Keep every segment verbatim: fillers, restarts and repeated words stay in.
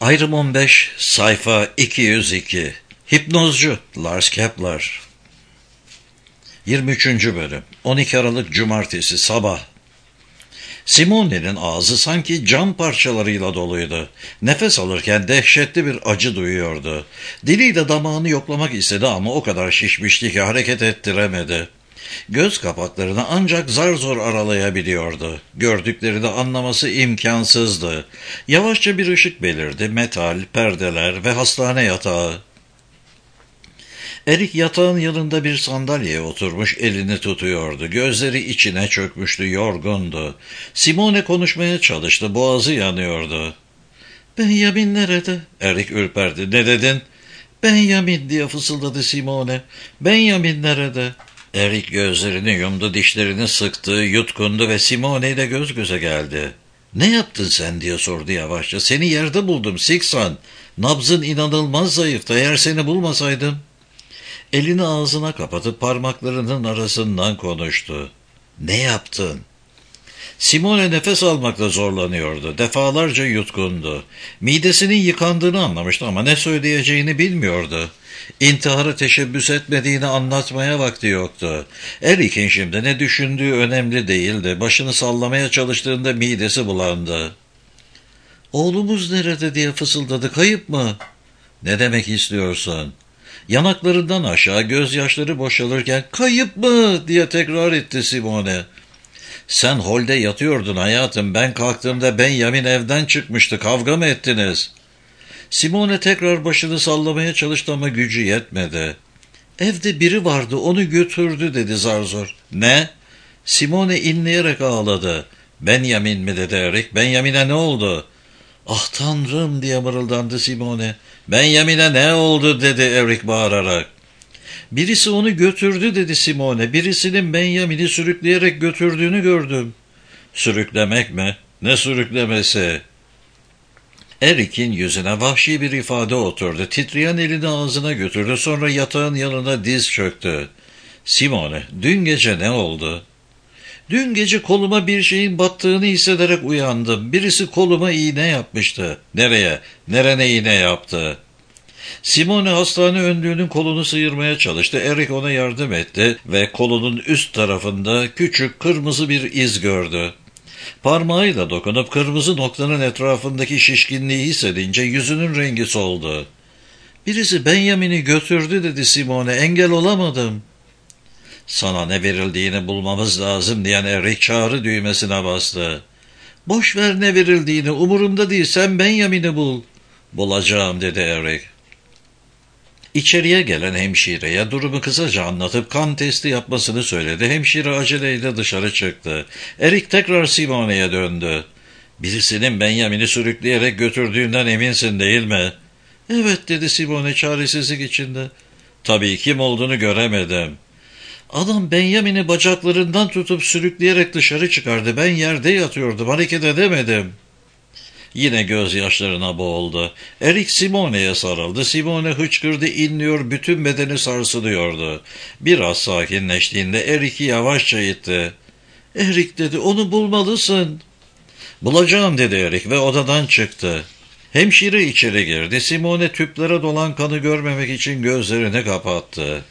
Ayrım on beş, sayfa iki yüz iki. Hipnozcu Lars Kepler. yirmi üçüncü bölüm. on iki Aralık Cumartesi sabah. Simone'nin ağzı sanki cam parçalarıyla doluydu. Nefes alırken dehşetli bir acı duyuyordu. Diliyle damağını yoklamak istedi ama o kadar şişmişti ki hareket ettiremedi. Göz kapaklarını ancak zar zor aralayabiliyordu. Gördüklerini anlaması imkansızdı. Yavaşça bir ışık belirdi. Metal, perdeler ve hastane yatağı. Erik yatağın yanında bir sandalyeye oturmuş elini tutuyordu. Gözleri içine çökmüştü, yorgundu. Simone konuşmaya çalıştı, boğazı yanıyordu. "Benjamin nerede?" Erik ürperdi. "Ne dedin?" "Benjamin" diye fısıldadı Simone. "Benjamin nerede?" Erik gözlerini yumdu, dişlerini sıktı, yutkundu ve Simone ile göz göze geldi. "Ne yaptın sen?" diye sordu yavaşça. "Seni yerde buldum Siksan. Nabzın inanılmaz zayıftı. Eğer seni bulmasaydım..." Elini ağzına kapatıp parmaklarının arasından konuştu. "Ne yaptın?" Simone nefes almakta zorlanıyordu. Defalarca yutkundu. Midesinin yıkandığını anlamıştı ama ne söyleyeceğini bilmiyordu. İntihara teşebbüs etmediğini anlatmaya vakti yoktu. Erik'in şimdi ne düşündüğü önemli değildi. Başını sallamaya çalıştığında midesi bulandı. "Oğlumuz nerede?" diye fısıldadı. "Kayıp mı?" "Ne demek istiyorsun?" Yanaklarından aşağı gözyaşları boşalırken "Kayıp mı?" diye tekrar etti Simone. "Sen holde yatıyordun hayatım. Ben kalktığımda Benjamin evden çıkmıştı. Kavga mı ettiniz?" Simone tekrar başını sallamaya çalıştı ama gücü yetmedi. "Evde biri vardı, onu götürdü" dedi zar zor. "Ne?" Simone inleyerek ağladı. "Benjamin mi?" dedi Erik. "Benjamin'e ne oldu?" "Ah Tanrım!" diye mırıldandı Simone. "Benjamin'e ne oldu?" dedi Erik bağırarak. "Birisi onu götürdü" dedi Simone. "Birisinin Benjamin'i sürükleyerek götürdüğünü gördüm." "Sürüklemek mi? Ne sürüklemesi?" Erik'in yüzüne vahşi bir ifade oturdu. Titreyen elini ağzına götürdü. Sonra yatağın yanına diz çöktü. "Simone, dün gece ne oldu?" "Dün gece koluma bir şeyin battığını hissederek uyandım. Birisi koluma iğne yapmıştı." "Nereye? Nerene iğne yaptı?" Simone hastane önlüğünün kolunu sıyırmaya çalıştı. Erik ona yardım etti ve kolunun üst tarafında küçük kırmızı bir iz gördü. Parmağıyla dokunup kırmızı noktanın etrafındaki şişkinliği hissedince yüzünün rengi soldu. "Birisi Benjamin'i götürdü" dedi Simone. "Engel olamadım." "Sana ne verildiğini bulmamız lazım" diyen Erik çağrı düğmesine bastı. "Boş ver ne verildiğini, umurumda değil, sen Benjamin'i bul." "Bulacağım" dedi Erik. İçeriye gelen hemşireye durumu kısaca anlatıp kan testi yapmasını söyledi. Hemşire aceleyle dışarı çıktı. Erik tekrar Simone'ye döndü. "Birisinin Benjamin'i sürükleyerek götürdüğünden eminsin değil mi?" "Evet" dedi Simone çaresizlik içinde. "Tabii kim olduğunu göremedim." "Adam Benjamin'i bacaklarından tutup sürükleyerek dışarı çıkardı. Ben yerde yatıyordum, hareket edemedim." Yine gözyaşlarına boğuldu. Erik Simone'ye sarıldı. Simone hıçkırdı, inliyor, bütün bedeni sarsılıyordu. Biraz sakinleştiğinde Erik'i yavaşça itti. "Erik" dedi, "onu bulmalısın." "Bulacağım" dedi Erik ve odadan çıktı. Hemşire içeri girdi. Simone tüplere dolan kanı görmemek için gözlerini kapattı.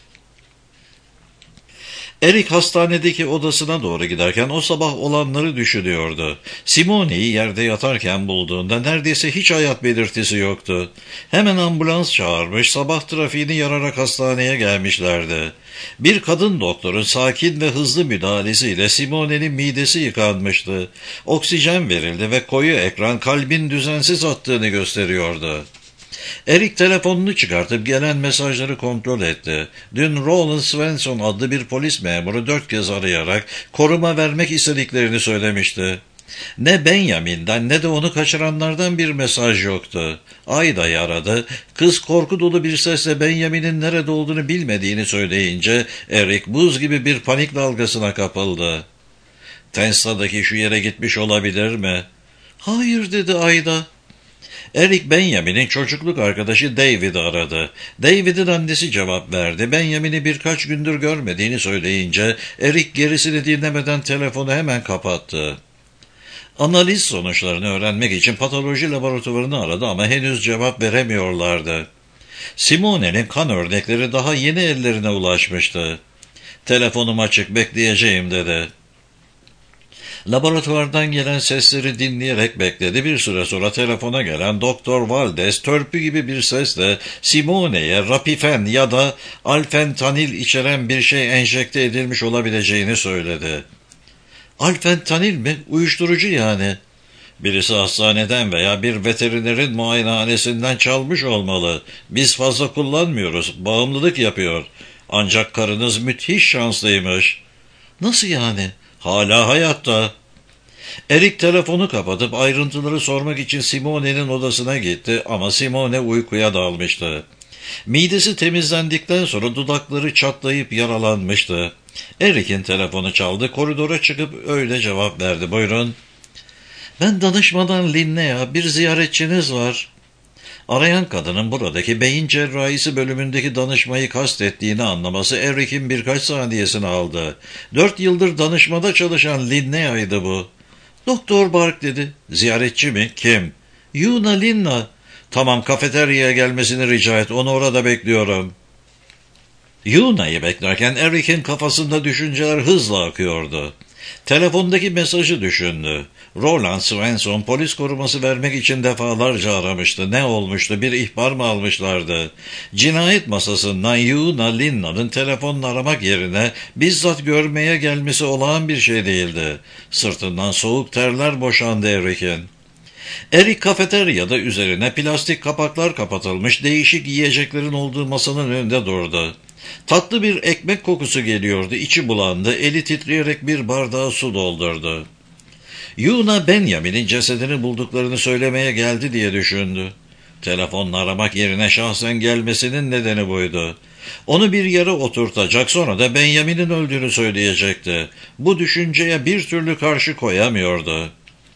Erik hastanedeki odasına doğru giderken o sabah olanları düşünüyordu. Simone'yi yerde yatarken bulduğunda neredeyse hiç hayat belirtisi yoktu. Hemen ambulans çağırmış, sabah trafiğini yararak hastaneye gelmişlerdi. Bir kadın doktorun sakin ve hızlı müdahalesiyle Simone'nin midesi yıkanmıştı. Oksijen verildi ve koyu ekran kalbin düzensiz attığını gösteriyordu. Erik telefonunu çıkartıp gelen mesajları kontrol etti. Dün Roland Svensson adlı bir polis memuru dört kez arayarak koruma vermek istediklerini söylemişti. Ne Benjamin'den ne de onu kaçıranlardan bir mesaj yoktu. Ayda'yı aradı. Kız korku dolu bir sesle Benjamin'in nerede olduğunu bilmediğini söyleyince Erik buz gibi bir panik dalgasına kapıldı. "Tensta'daki şu yere gitmiş olabilir mi?" "Hayır" dedi Ayda. Erik Benjamin'in çocukluk arkadaşı David'i aradı. David'in annesi cevap verdi. Benjamin'i birkaç gündür görmediğini söyleyince Erik gerisini dinlemeden telefonu hemen kapattı. Analiz sonuçlarını öğrenmek için patoloji laboratuvarını aradı ama henüz cevap veremiyorlardı. Simone'nin kan örnekleri daha yeni ellerine ulaşmıştı. Telefonum açık, bekleyeceğim dedi. Laboratuvardan gelen sesleri dinleyerek bekledi. Bir süre sonra telefona gelen Doktor Valdez törpü gibi bir sesle Simone'ye rapifen ya da alfentanil içeren bir şey enjekte edilmiş olabileceğini söyledi. Alfentanil mi? Uyuşturucu yani. Birisi hastaneden veya bir veterinerin muayenehanesinden çalmış olmalı. Biz fazla kullanmıyoruz. Bağımlılık yapıyor. Ancak karınız müthiş şanslıymış. Nasıl yani? Hala hayatta. Erik telefonu kapatıp ayrıntıları sormak için Simone'nin odasına gitti ama Simone uykuya dalmıştı. Midesi temizlendikten sonra dudakları çatlayıp yaralanmıştı. Erik'in telefonu çaldı, koridora çıkıp öyle cevap verdi. Buyurun. Ben danışmadan Linnea, bir ziyaretçiniz var. Arayan kadının buradaki beyin cerrahisi bölümündeki danışmayı kastettiğini anlaması Erik'in birkaç saniyesini aldı. Dört yıldır danışmada çalışan Linnea'ydı bu. Doktor Bark dedi. Ziyaretçi mi? Kim? Yuna Linna. Tamam, kafeteryaya gelmesini rica et. Onu orada bekliyorum. Yuna'yı beklerken Erik'in kafasında düşünceler hızla akıyordu. Telefondaki mesajı düşündü. Roland Svensson polis koruması vermek için defalarca aramıştı. Ne olmuştu? Bir ihbar mı almışlardı? Cinayet masasından Yuna Linna'nın telefonla aramak yerine bizzat görmeye gelmesi olağan bir şey değildi. Sırtından soğuk terler boşandı Erik'in. Erik kafeteryada üzerine plastik kapaklar kapatılmış değişik yiyeceklerin olduğu masanın önünde durdu. Tatlı bir ekmek kokusu geliyordu, içi bulandı, eli titreyerek bir bardağa su doldurdu. Yuna Benjamin'in cesedini bulduklarını söylemeye geldi diye düşündü. Telefonla aramak yerine şahsen gelmesinin nedeni buydu. Onu bir yere oturtacak, sonra da Benjamin'in öldüğünü söyleyecekti. Bu düşünceye bir türlü karşı koyamıyordu.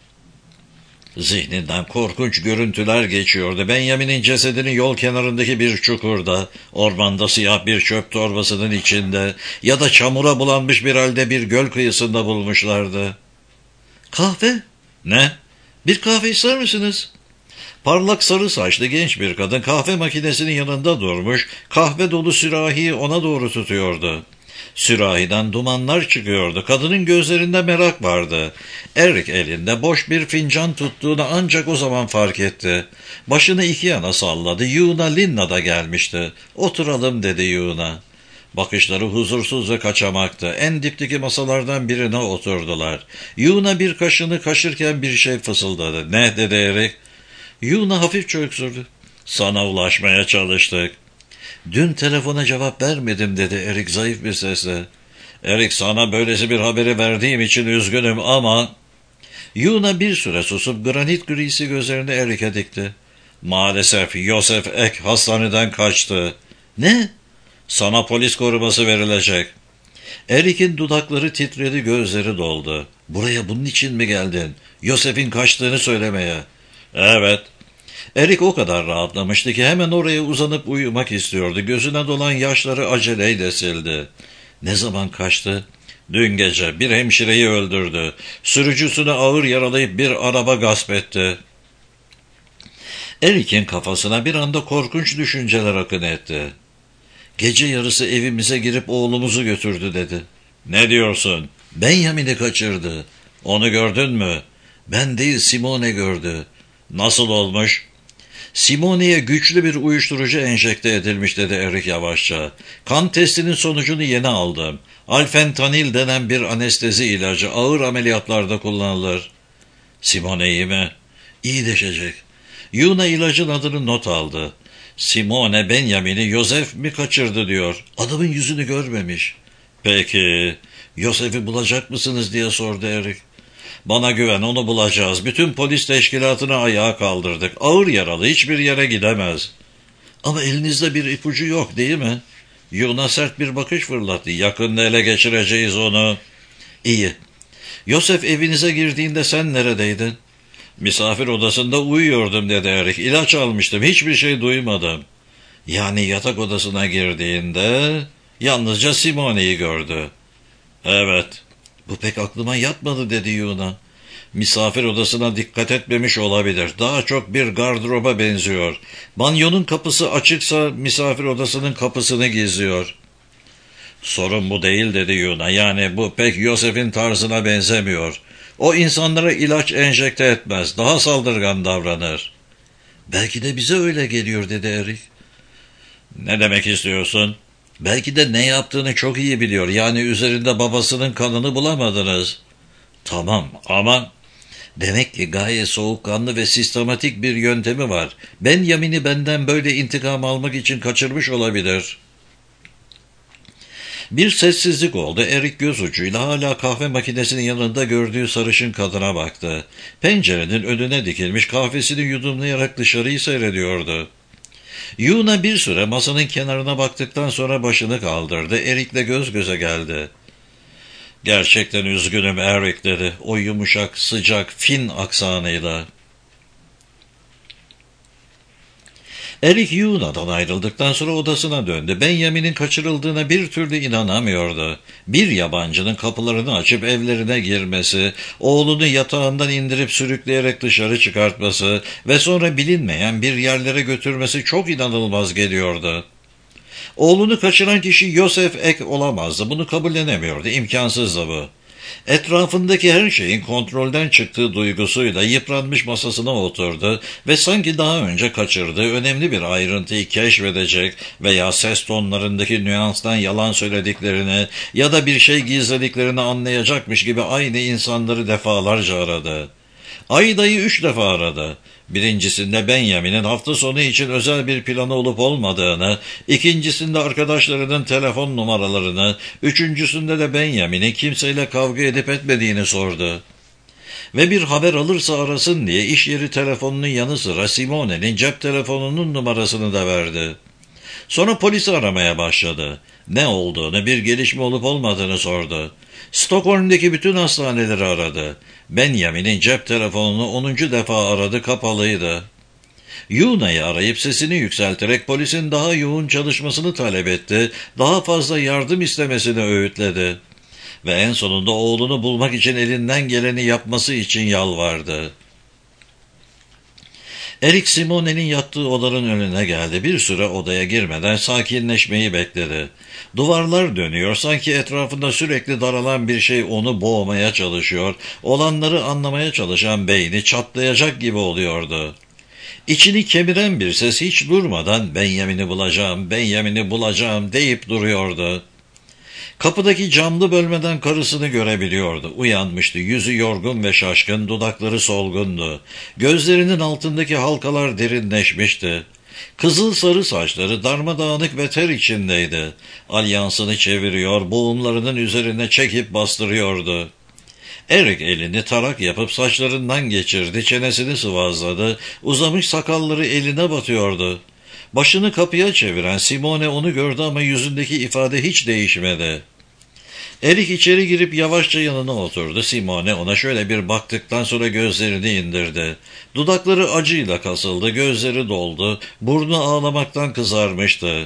Zihninden korkunç görüntüler geçiyordu. Benjamin'in cesedini yol kenarındaki bir çukurda, ormanda siyah bir çöp torbasının içinde ya da çamura bulanmış bir halde bir göl kıyısında bulmuşlardı. Kahve? Ne? Bir kahve ister misiniz? Parlak sarı saçlı genç bir kadın kahve makinesinin yanında durmuş, kahve dolu sürahiyi ona doğru tutuyordu. Sürahiden dumanlar çıkıyordu. Kadının gözlerinde merak vardı. Erik elinde boş bir fincan tuttuğunu ancak o zaman fark etti. Başını iki yana salladı. Yuna Linna da gelmişti. Oturalım dedi Yuna. Bakışları huzursuz ve kaçamaktı. En dipteki masalardan birine oturdular. Yuna bir kaşını kaşırken bir şey fısıldadı. Ne dedi Erik? Yuna hafifçe öksürdü. Sana ulaşmaya çalıştık. Dün telefona cevap vermedim dedi Erik zayıf bir sesle. Erik, sana böylesi bir haberi verdiğim için üzgünüm ama... Yuna bir süre susup granit grisi gözlerini Erik'e dikti. Maalesef Yosef Ek hastaneden kaçtı. Ne? Sana polis koruması verilecek. Erik'in dudakları titredi, gözleri doldu. Buraya bunun için mi geldin? Yosef'in kaçtığını söylemeye. Evet. Erik o kadar rahatlamıştı ki hemen oraya uzanıp uyumak istiyordu. Gözüne dolan yaşları aceleyle sildi. Ne zaman kaçtı? Dün gece bir hemşireyi öldürdü. Sürücüsünü ağır yaralayıp bir araba gasp etti. Erik'in kafasına bir anda korkunç düşünceler akın etti. Gece yarısı evimize girip oğlumuzu götürdü dedi. Ne diyorsun? Benjamin'i kaçırdı. Onu gördün mü? Ben değil, Simone gördü. Nasıl olmuş? Simone'ye güçlü bir uyuşturucu enjekte edilmiş dedi Erik yavaşça. Kan testinin sonucunu yeni aldım. Alfentanil denen bir anestezi ilacı ağır ameliyatlarda kullanılır. Simone iyi mi? İyileşecek. Yuna ilacın adını not aldı. Simone Benjamin'i Yosef mi kaçırdı diyor. Adamın yüzünü görmemiş. Peki, Yosef'i bulacak mısınız diye sordu Erik. Bana güven, onu bulacağız. Bütün polis teşkilatını ayağa kaldırdık. Ağır yaralı, hiçbir yere gidemez. Ama elinizde bir ipucu yok değil mi? Yuna sert bir bakış fırlattı. Yakında ele geçireceğiz onu. İyi. Yosef evinize girdiğinde sen neredeydin? Misafir odasında uyuyordum dedi Erik. İlaç almıştım, hiçbir şey duymadım. Yani yatak odasına girdiğinde yalnızca Simone'yi gördü. Evet. Bu pek aklıma yatmadı dedi Yuna. Misafir odasına dikkat etmemiş olabilir. Daha çok bir gardıroba benziyor. Banyonun kapısı açıksa misafir odasının kapısını gizliyor. Sorun bu değil dedi Yuna. Yani bu pek Yosef'in tarzına benzemiyor. O insanlara ilaç enjekte etmez. Daha saldırgan davranır. Belki de bize öyle geliyor dedi Erik. Ne demek istiyorsun? Belki de ne yaptığını çok iyi biliyor. Yani üzerinde babasının kanını bulamadınız. Tamam ama demek ki gayet soğukkanlı ve sistematik bir yöntemi var. Benjamin'i benden böyle intikam almak için kaçırmış olabilir. Bir sessizlik oldu. Erik göz ucuyla hala kahve makinesinin yanında gördüğü sarışın kadına baktı. Pencerenin önüne dikilmiş kahvesini yudumlayarak dışarıyı seyrediyordu. Yuna bir süre masanın kenarına baktıktan sonra başını kaldırdı. Erik'le göz göze geldi. Gerçekten üzgünüm Erik dedi. O yumuşak, sıcak, Fin aksanıyla. Erik Yuna'dan ayrıldıktan sonra odasına döndü. Benjamin'in kaçırıldığına bir türlü inanamıyordu. Bir yabancının kapılarını açıp evlerine girmesi, oğlunu yatağından indirip sürükleyerek dışarı çıkartması ve sonra bilinmeyen bir yerlere götürmesi çok inanılmaz geliyordu. Oğlunu kaçıran kişi Yosef Ek olamazdı. Bunu kabullenemiyordu. İmkansızdı bu. Etrafındaki her şeyin kontrolden çıktığı duygusuyla yıpranmış masasına oturdu ve sanki daha önce kaçırdığı önemli bir ayrıntıyı keşfedecek veya ses tonlarındaki nüanstan yalan söylediklerini ya da bir şey gizlediklerini anlayacakmış gibi aynı insanları defalarca aradı. Ayda'yı üç defa aradı. Birincisinde Benjamin'in hafta sonu için özel bir planı olup olmadığını, ikincisinde arkadaşlarının telefon numaralarını, üçüncüsünde de Benjamin'in kimseyle kavga edip etmediğini sordu. Ve bir haber alırsa arasın diye iş yeri telefonunun yanı sıra Simone'nin cep telefonunun numarasını da verdi. Sonra polisi aramaya başladı. Ne olduğunu, bir gelişme olup olmadığını sordu. Stockholm'deki bütün hastaneleri aradı. Benjamin'in cep telefonunu onuncu defa aradı, kapalıydı. Yuna'yı arayıp sesini yükselterek polisin daha yoğun çalışmasını talep etti, daha fazla yardım istemesini öğütledi. Ve en sonunda oğlunu bulmak için elinden geleni yapması için yalvardı. Erik Simone'nin yattığı odanın önüne geldi. Bir süre odaya girmeden sakinleşmeyi bekledi. Duvarlar dönüyor, sanki etrafında sürekli daralan bir şey onu boğmaya çalışıyor, olanları anlamaya çalışan beyni çatlayacak gibi oluyordu. İçini kemiren bir ses hiç durmadan "Benjamin'i bulacağım, Benjamin'i bulacağım" deyip duruyordu. Kapıdaki camlı bölmeden karısını görebiliyordu. Uyanmıştı, yüzü yorgun ve şaşkın, dudakları solgundu. Gözlerinin altındaki halkalar derinleşmişti. Kızıl sarı saçları darmadağınık ve ter içindeydi. Alyansını çeviriyor, boğumlarının üzerine çekip bastırıyordu. Erik elini tarak yapıp saçlarından geçirdi, çenesini sıvazladı, uzamış sakalları eline batıyordu. Başını kapıya çeviren Simone onu gördü ama yüzündeki ifade hiç değişmedi. Erik içeri girip yavaşça yanına oturdu. Simone ona şöyle bir baktıktan sonra gözlerini indirdi. Dudakları acıyla kasıldı, gözleri doldu, burnu ağlamaktan kızarmıştı.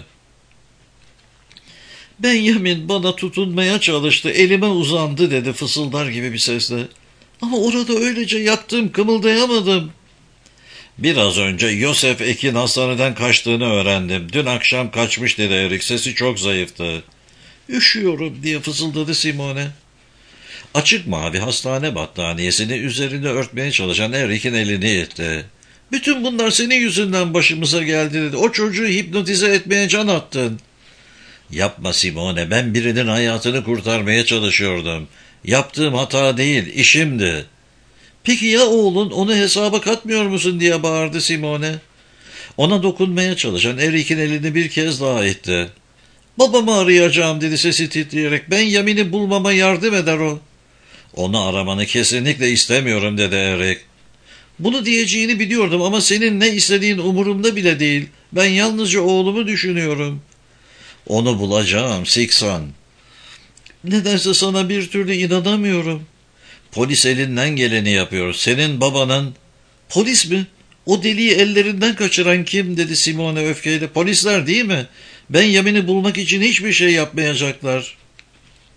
"Benjamin bana tutunmaya çalıştı, elime uzandı" dedi fısıldar gibi bir sesle. "Ama orada öylece yattım, kımıldayamadım." "Biraz önce Yosef Ek'in hastaneden kaçtığını öğrendim. Dün akşam kaçmış" dedi Erik. Sesi çok zayıftı. "Üşüyorum" diye fısıldadı Simone. Açık mavi hastane battaniyesini üzerinde örtmeye çalışan Erik'in elini itti. "Bütün bunlar senin yüzünden başımıza geldi" dedi. "O çocuğu hipnotize etmeye can attın." "Yapma Simone, ben birinin hayatını kurtarmaya çalışıyordum. Yaptığım hata değil, işimdi." "Peki ya oğlun, onu hesaba katmıyor musun?" diye bağırdı Simone. Ona dokunmaya çalışan Erik'in elini bir kez daha itti. "Babamı arayacağım" dedi sesi titreyerek. "Benjamin'i bulmama yardım eder o." "Onu aramanı kesinlikle istemiyorum" dedi Erik. "Bunu diyeceğini biliyordum ama senin ne istediğin umurumda bile değil. Ben yalnızca oğlumu düşünüyorum." "Onu bulacağım Siksan." "Nedense sana bir türlü inanamıyorum." "Polis elinden geleni yapıyor. Senin babanın..." "Polis mi? O deliği ellerinden kaçıran kim?" dedi Simone öfkeyle. "Polisler değil mi? Benjamin'i bulmak için hiçbir şey yapmayacaklar."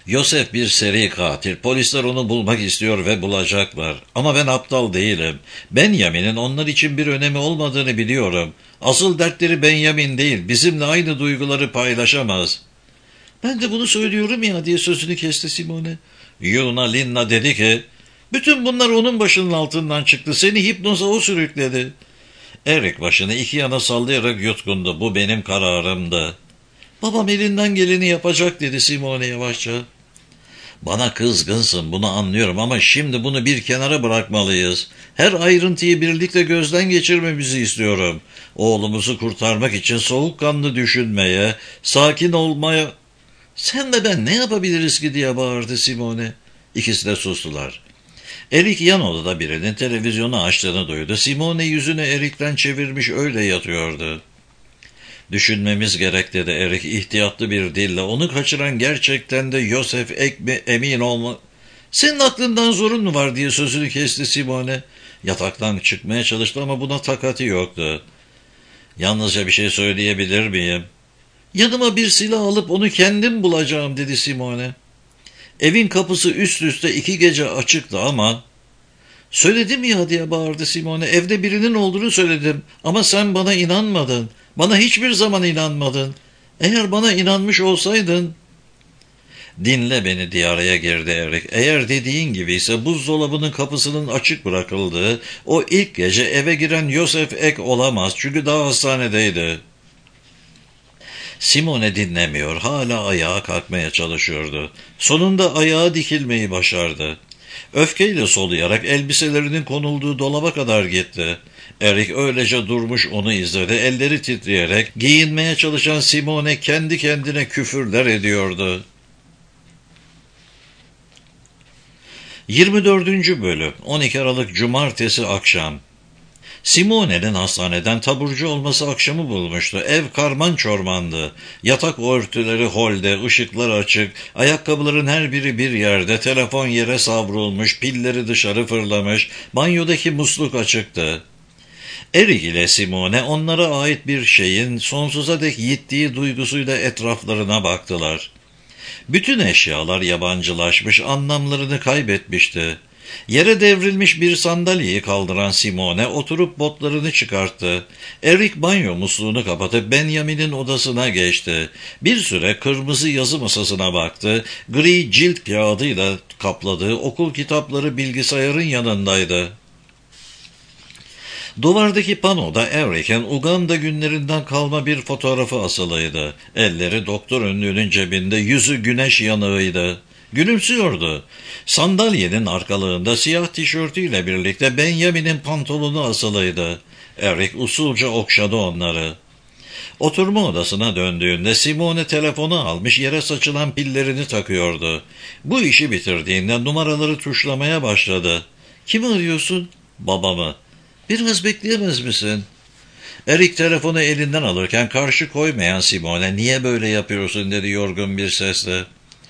Yosef bir seri katil. Polisler onu bulmak istiyor ve bulacaklar. Ama ben aptal değilim. Benjamin'in onlar için bir önemi olmadığını biliyorum. Asıl dertleri Benjamin değil. Bizimle aynı duyguları paylaşamaz. Ben de bunu söylüyorum ya diye sözünü kesti Simone. Yuna Linna dedi ki, bütün bunlar onun başının altından çıktı. Seni hipnoza o sürükledi. Eric başını iki yana sallayarak yutkundu. Bu benim kararımdı. Babam elinden geleni yapacak dedi Simone yavaşça. Bana kızgınsın, bunu anlıyorum ama şimdi bunu bir kenara bırakmalıyız. Her ayrıntıyı birlikte gözden geçirmemizi istiyorum. Oğlumuzu kurtarmak için soğukkanlı düşünmeye, sakin olmaya... Sen ve ben ne yapabiliriz ki diye bağırdı Simone. İkisi de sustular. Eric yan odada birinin televizyonu açtığını duydu. Simone yüzünü Eric'ten çevirmiş öyle yatıyordu. Düşünmemiz gerek dedi Eric ihtiyatlı bir dille. Onu kaçıran gerçekten de Yosef Ek mi emin olma. Senin aklından zorun mu var diye sözünü kesti Simone. Yataktan çıkmaya çalıştı ama buna takati yoktu. Yalnızca bir şey söyleyebilir miyim? Yanıma bir silah alıp onu kendim bulacağım dedi Simone. Evin kapısı üst üste iki gece açıktı ama... Söyledim ya diye bağırdı Simone. Evde birinin olduğunu söyledim ama sen bana inanmadın. Bana hiçbir zaman inanmadın. Eğer bana inanmış olsaydın... Dinle beni diye araya girdi Eric. Eğer dediğin gibi ise buzdolabının kapısının açık bırakıldığı o ilk gece eve giren Yosef Ek olamaz. Çünkü daha hastanedeydi. Simone dinlemiyor. Hala ayağa kalkmaya çalışıyordu. Sonunda ayağa dikilmeyi başardı. Öfkeyle soluyarak elbiselerinin konulduğu dolaba kadar gitti. Eric öylece durmuş onu izledi. Elleri titreyerek giyinmeye çalışan Simone kendi kendine küfürler ediyordu. yirmi dördüncü bölüm on iki Aralık Cumartesi akşam. Simone'nin hastaneden taburcu olması akşamı bulmuştu. Ev karman çormandı. Yatak örtüleri holde, ışıklar açık, ayakkabıların her biri bir yerde, telefon yere savrulmuş, pilleri dışarı fırlamış, banyodaki musluk açıktı. Eric ile Simone onlara ait bir şeyin sonsuza dek yittiği duygusuyla etraflarına baktılar. Bütün eşyalar yabancılaşmış, anlamlarını kaybetmişti. Yere devrilmiş bir sandalyeyi kaldıran Simone oturup botlarını çıkarttı. Eric banyo musluğunu kapatıp Benjamin'in odasına geçti. Bir süre kırmızı yazı masasına baktı. Gri cilt kağıdıyla kapladığı okul kitapları bilgisayarın yanındaydı. Duvardaki panoda Eric'in Uganda günlerinden kalma bir fotoğrafı asılıydı. Elleri doktor önlüğünün cebinde, yüzü güneş yanığıydı. Gülümsüyordu. Sandalyenin arkalığında siyah tişörtüyle birlikte Benjamin'in pantolonu asılıydı. Eric usulca okşadı onları. Oturma odasına döndüğünde Simone telefonu almış yere saçılan pillerini takıyordu. Bu işi bitirdiğinde numaraları tuşlamaya başladı. "Kimi arıyorsun?" "Babamı." "Biraz bekleyemez misin?" Eric telefonu elinden alırken karşı koymayan Simone "Niye böyle yapıyorsun?" dedi yorgun bir sesle.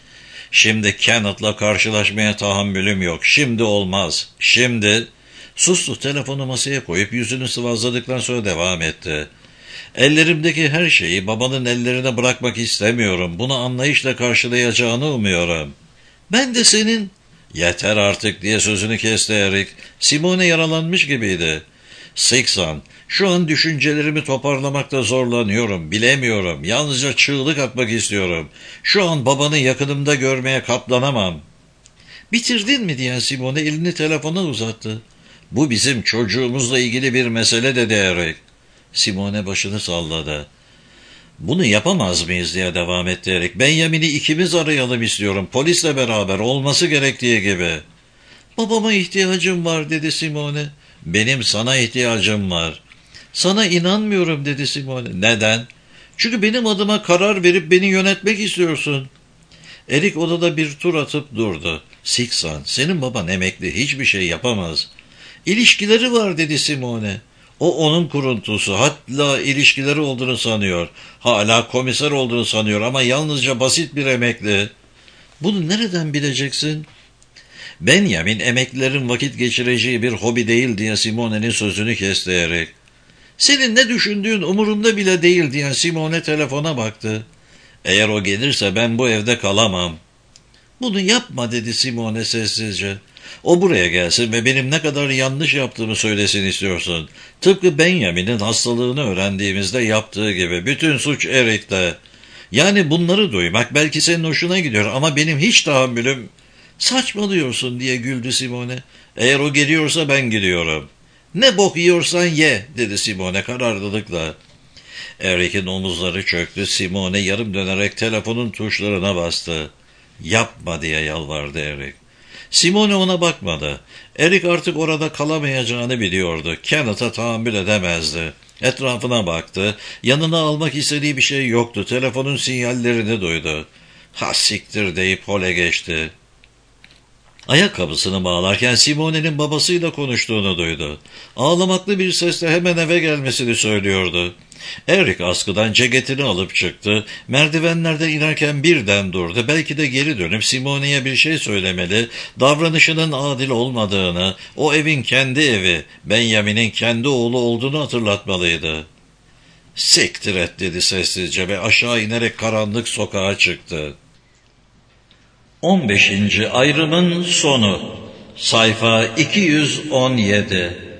"Şimdi Kenneth'la karşılaşmaya tahammülüm yok. Şimdi olmaz. Şimdi..." Sustu, telefonu masaya koyup yüzünü sıvazladıktan sonra devam etti. "Ellerimdeki her şeyi babanın ellerine bırakmak istemiyorum. Bunu anlayışla karşılayacağını umuyorum." "Ben de senin..." "Yeter artık," diye sözünü kesti Eric. Simone yaralanmış gibiydi. "Sixon, şu an düşüncelerimi toparlamakta zorlanıyorum. Bilemiyorum. Yalnızca çığlık atmak istiyorum. Şu an babanı yakınımda görmeye katlanamam." "Bitirdin mi?" diyen Simone elini telefona uzattı. "Bu bizim çocuğumuzla ilgili bir mesele," dedi Eric. Simone başını salladı. "Bunu yapamaz mıyız?" diye devam etti Eric. "Benjamin'i ikimiz arayalım istiyorum. Polisle beraber olması gerektiği gibi." "Babama ihtiyacım var," dedi Simone. "Benim sana ihtiyacım var." "Sana inanmıyorum," dedi Simone. "Neden?" "Çünkü benim adıma karar verip beni yönetmek istiyorsun." Eric odada bir tur atıp durdu. "Sixon, senin baban emekli, hiçbir şey yapamaz." "İlişkileri var," dedi Simone. "O onun kuruntusu, hatta ilişkileri olduğunu sanıyor. Hala komiser olduğunu sanıyor ama yalnızca basit bir emekli." "Bunu nereden bileceksin?" "Benjamin emeklilerin vakit geçireceği bir hobi değil," diye Simone'nin sözünü kesti Eric. "Senin ne düşündüğün umurumda bile değil," diyen Simone telefona baktı. "Eğer o gelirse ben bu evde kalamam." Bunu yapma dedi Simone sessizce. O buraya gelsin ve benim ne kadar yanlış yaptığımı söylesin istiyorsun. Tıpkı Benjamin'in hastalığını öğrendiğimizde yaptığı gibi. Bütün suç Eric'te. Yani bunları duymak belki senin hoşuna gidiyor ama benim hiç tahammülüm... Saçmalıyorsun diye güldü Simone. Eğer o geliyorsa ben gidiyorum. Ne bok yiyorsan ye dedi Simone kararlılıkla. Eric'in omuzları çöktü. Simone yarım dönerek telefonun tuşlarına bastı. Yapma diye yalvardı Eric. Simone ona bakmadı. Eric artık orada kalamayacağını biliyordu. Kenneth'a tahammül edemezdi. Etrafına baktı. Yanına almak istediği bir şey yoktu. Telefonun sinyallerini duydu. Ha siktir deyip hole geçti. Ayakkabısını bağlarken Simone'nin babasıyla konuştuğunu duydu. Ağlamaklı bir sesle hemen eve gelmesini söylüyordu. Eric askıdan ceketini alıp çıktı. Merdivenlerden inerken birden durdu. Belki de geri dönüp Simone'ye bir şey söylemeli, davranışının adil olmadığını, o evin kendi evi, Benjamin'in kendi oğlu olduğunu hatırlatmalıydı. Siktir et dedi sessizce ve aşağı inerek karanlık sokağa çıktı. on beşinci ayrımın sonu. Sayfa iki yüz on yedi.